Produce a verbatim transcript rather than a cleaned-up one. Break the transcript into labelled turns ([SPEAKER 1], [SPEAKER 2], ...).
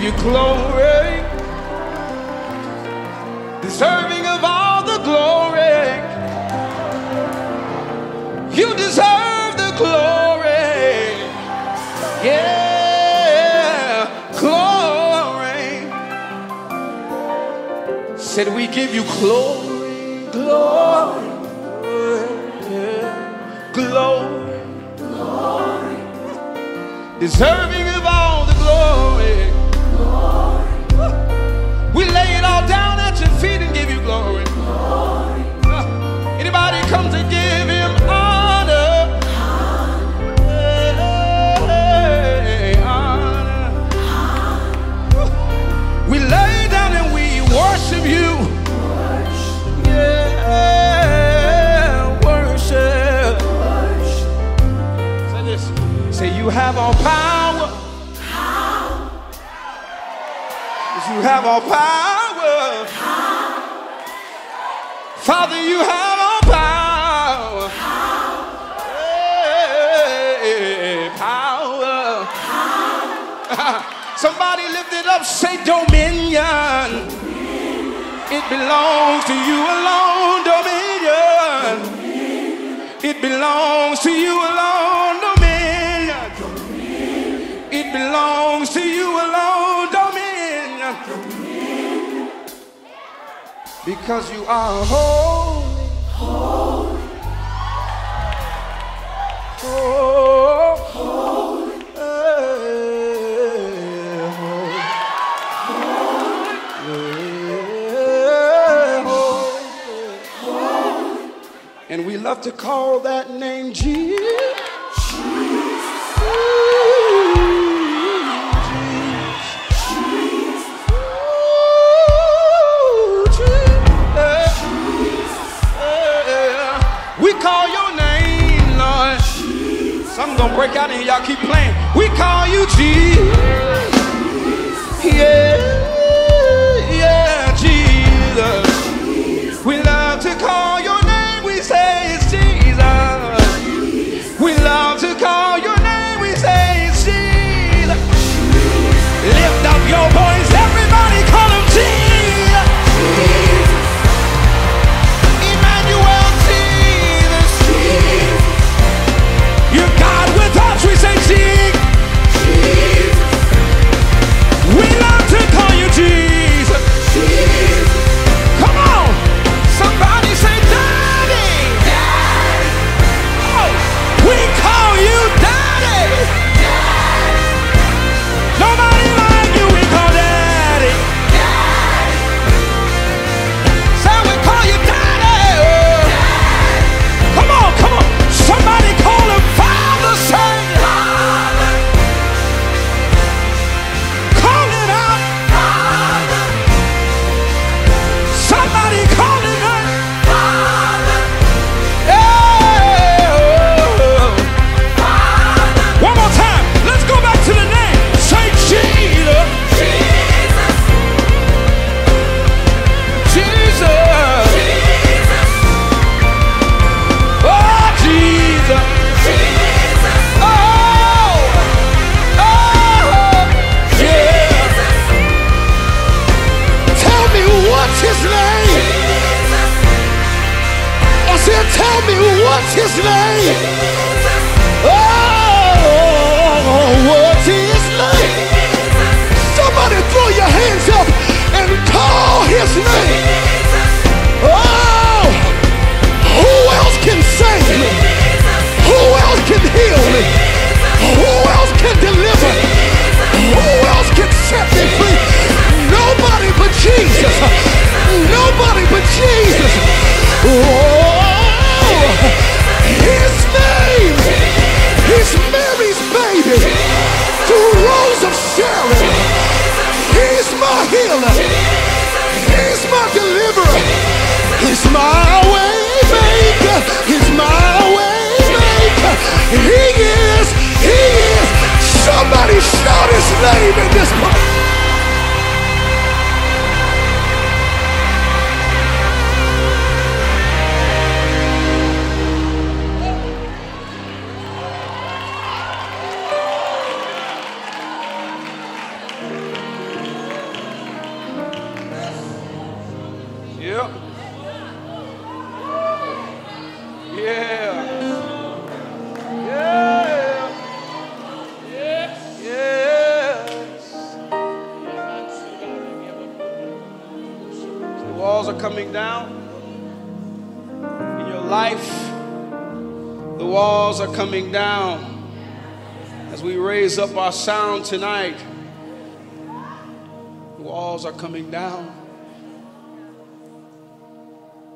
[SPEAKER 1] you glory, deserving of all the glory. You deserve the glory. Yeah, glory. Said we give you glory, glory, yeah, glory, glory. Deserving of all the glory. Glory. We lay it all down at your feet and give you glory. Glory. Uh, anybody come to give him honor? Honor. Hey, honor. Honor. We lay down and we worship you. Worship. Yeah, worship. Worship. Say this. Say you have all power. Power. You have all power. Power. Father, you have all power. Power. Hey, power. Power. Somebody lift it up, say dominion. Dominion. It belongs to you alone, dominion. Dominion. It belongs to you alone, dominion. Dominion. It belongs to you alone, dominion. Dominion. Because you are holy. Holy. Oh, holy. And we love to call that name Jesus. Jesus. Ooh, Jesus. Ooh, Jesus. Uh, we call your name, Lord. Jesus. Something's gonna break out in here. Y'all keep playing. We call you Jesus. Yeah, yeah, Jesus. We love to call your name, we say it's Jesus. We love to call your name, we say it's Jesus. Lift up your voice, everybody call him Jesus. Emmanuel, Jesus. You're God with us, we say Jesus. We love to call you Jesus. Come on. Somebody say daddy. Daddy. Oh, we call you daddy. Daddy. Nobody like you, we call daddy. Daddy. Say we call you daddy. Daddy. Come on, come on. Somebody call him Father, say Father. Call it out. Father. Somebody call him out. Father. Hey, oh. Father. One more time. Let's go back to the name. Say Jesus. Jesus. Jesus. Jesus. Oh, Jesus. Jesus. Oh. Oh. Yeah. Tell me what's his name? I said, tell me what's his name? Oh, what's his name? Somebody throw your hands up and call his name. Oh, who else can save me? Who else can heal me? Who else can deliver? Who else can set me free? Nobody but Jesus. Nobody but Jesus. Oh, his name is Mary's baby. The Rose of Sharon. He's my healer. He's my deliverer. He's my way maker. He's my way maker. He is. He is. Somebody shout his name in this place.
[SPEAKER 2] coming down in your life. The walls are coming down as we raise up our sound tonight. The walls are coming down.